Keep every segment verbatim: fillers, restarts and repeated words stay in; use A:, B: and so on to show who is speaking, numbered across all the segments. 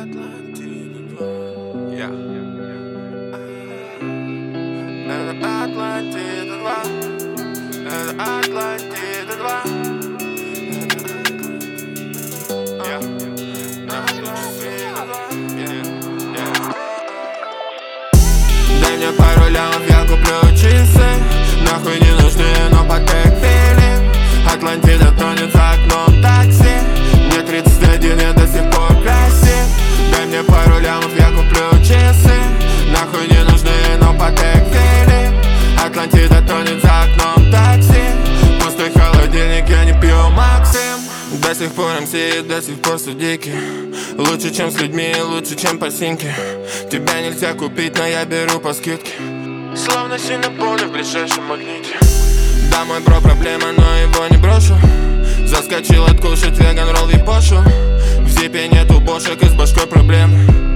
A: Атлантида два. Yeah. Это Атлантида два. Это Атлантида два. Дай мне пару лямов, я куплю часы. Нахуй не нужны, но Patek Philippe. Атлантида тонет за окном такси. Мне тридцать один, я до сих пор красив. Дай мне пару лямов, я куплю часы. Нахуй не нужны, но Patek Philippe. Атлантида тонет за окном такси. Пустой холодильник, я не пью Максим. До сих пор эм си, до сих пор судейки. Лучше, чем с людьми, лучше, чем по синьке. Тебя нельзя купить, но я беру по скидке. Словно синапоны в ближайшем магните. Да, мой бро проблема, но его не брошу. Заскочил откушать веган-ролл и пошу. В зипе нету бошек и с башкой проблем.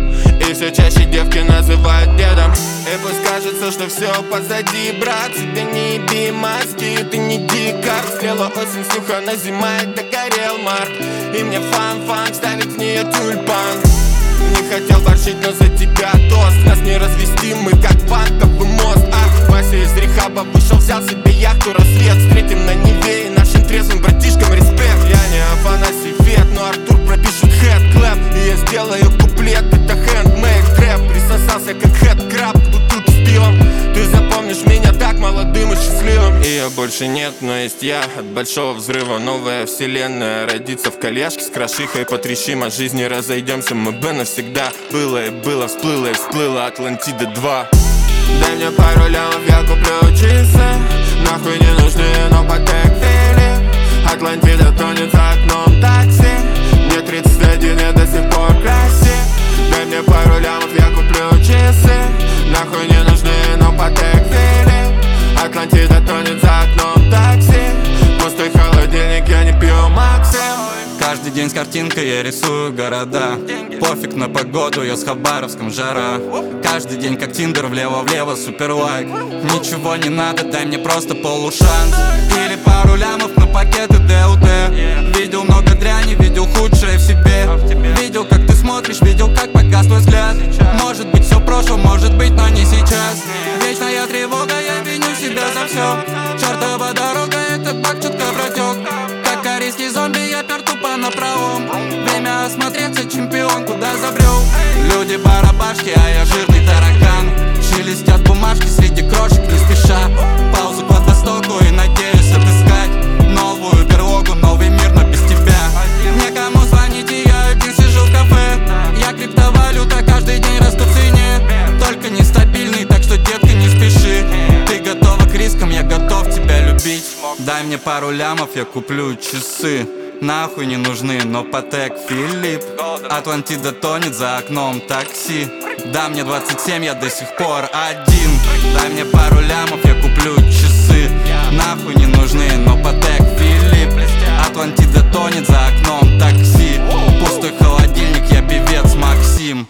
A: И все чаще девки называют дедом. И пусть кажется, что все позади, брат. Тебе не еби маски, ты не дикар. Стрела осень, снюхана зима, и догорел март. И мне фан-фан ставить в нее тюльпан. Не хотел борщить, но за тебя тост. Нас не развести, мы как банковый мост. Ах, Вася из рехаба вышел, взял себе яхту, рассвет. Встретим на Неве и нашим трезвым братишкам респект. Я не Афанасий Фет, но Артур пропишет хэт-клэп. И я сделаю куплет, это хэндмейд трэп. Присосался как хэт-краб к бутылке с пивом. Ты запомнишь меня так молодым и счастливым. Ее больше нет, но есть я. От большого взрыва новая вселенная родится в коляске с крошихой. Потрещим о жизни, разойдемся мы бы навсегда. Было и было, всплыло и всплыло Атлантида два. Дай мне пару лямов, я куплю часы. Нахуй не нужны, но Patek Philippe. Атлантида тонет за окном такси. Мне тридцать один, я до сих пор красив. Дай мне пару лямов, я куплю часы. Нахуй не нужны, но Patek Philippe. Атлантида тонет за окном такси. Пустой холодильник, я не пью Максим.
B: Каждый день с картинкой я рисую города. Пофиг на погоду, я с Хабаровском жара. Каждый день как Тиндер, влево-влево, супер лайк. Ничего не надо, дай мне просто полушанс. Или пару лямов на пакеты дэ у тэ. Видел много дряни, видел худшее в себе. Видел, как ты смотришь, видел, как погас твой взгляд. Может быть все в прошлом, может быть, но не сейчас. Вечная тревога, я виню себя за все. Чертова дорога, это баг четко протек. Как корейский зомби, я пер тупо напролом. Время осмотреться, чемпион, куда забрел. Люди барабашки, а я жирный таракан. Шелестят бумажки среди крошек, не спеша. Паузу под востоку и надеюсь отыскать новую берлогу, новый мир, но без тебя. Некому звонить, и я один сижу в кафе. Я криптовалюта, каждый день расту в цене. Только нестабильный, так что, детка, не спеши. Ты готова к рискам, я готов тебя любить. Дай мне пару лямов, я куплю часы. Нахуй не нужны, но Patek Philippe. Атлантида тонет за окном такси. Да, мне двадцать семь, я до сих пор один. Дай мне пару лямов, я куплю часы. Нахуй не нужны, но Patek Philippe. Атлантида тонет за окном такси. Пустой холодильник, я певец Максим.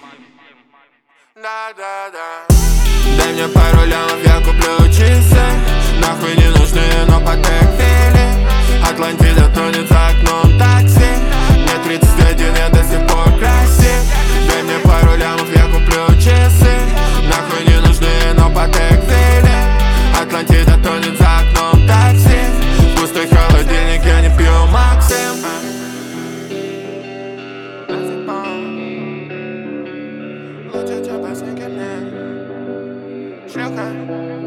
A: Дай мне пару лямов, я куплю часы. Нахуй не нужны, но Patek Philippe. Атлантида тонет за окном такси. Мне тридцать один, я до сих пор красив. Дай мне пару лямов, я куплю часы. Нахуй не нужны, но Patek Philippe. Атлантида тонет за окном такси. Пустой холодильник, я не пью Максим. Лучше, чем по мне. Шлюха.